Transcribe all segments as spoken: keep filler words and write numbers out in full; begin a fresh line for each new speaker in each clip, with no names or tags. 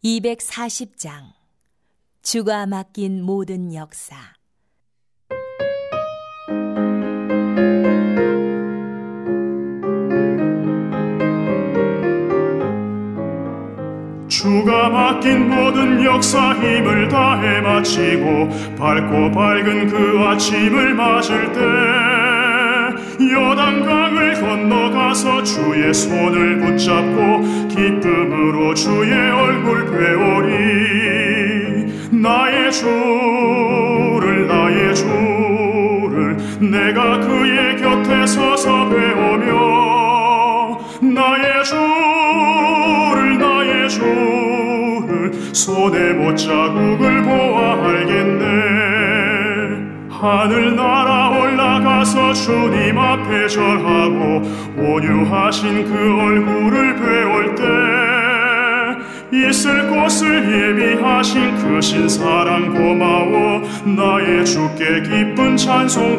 이백사십 장 주가 맡긴 모든 역사.
주가 맡긴 모든 역사 힘을 다해 마치고 밝고 밝은 그 아침을 맞을 때 요단강을 건너가서 주의 손을 붙잡고 기쁨으로 주의 얼굴 뵈오리. 나의 주를 나의 주를 내가 그의 곁에 서서 뵈오며 나의 주를 나의 주를 손에 못자국을 보아 알겠네. 하늘 날아 올라가서 주님 앞에 절하고 온유하신 그 얼굴을 뵈올 때 있을 곳을 예비하신 그 신사랑 고마워 나의 주께 기쁜 찬송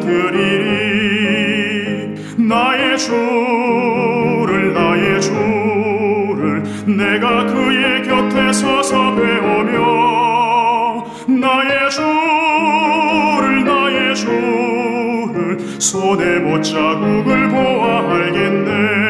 드리리. 나의 주를 나의 주를 내가 그의 곁에 서서 뵈오며 나의 주를 나의 주를 손에 못자국을 보아 알겠네.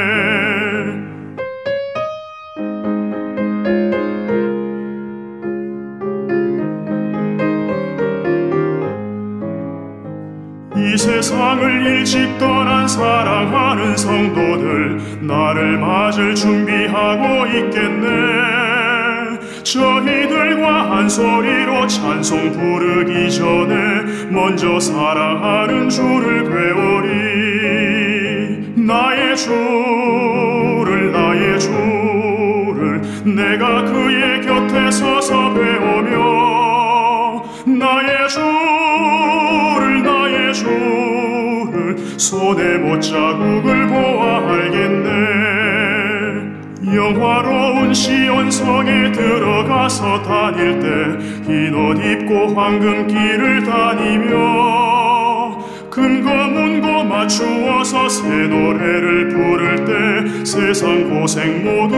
이 세상을 일찍 떠난 사랑하는 성도들 나를 맞을 준비하고 있겠네. 저희들과 한 소리로 찬송 부르기 전에 먼저 사랑하는 주를 뵈오리. 나의 주를 나의 주를 내가 그의 곁에 서서 뵈오며 나의 주를 나의 주를 손에 못자국을 보아 알겠네. 영화로운 시온성에 들어가서 다닐 때 흰 옷 입고 황금길을 다니며 금고문고 맞추어서 새 노래를 부를 때 세상 고생 모두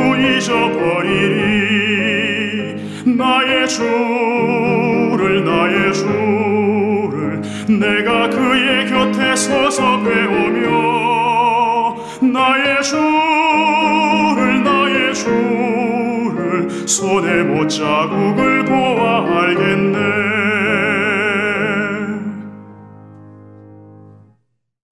잊어버리리. 나의 주를 나의 주를 내가 그의 곁에 서서 뵈오며 나의 주를 나의 주를 손에 못자국을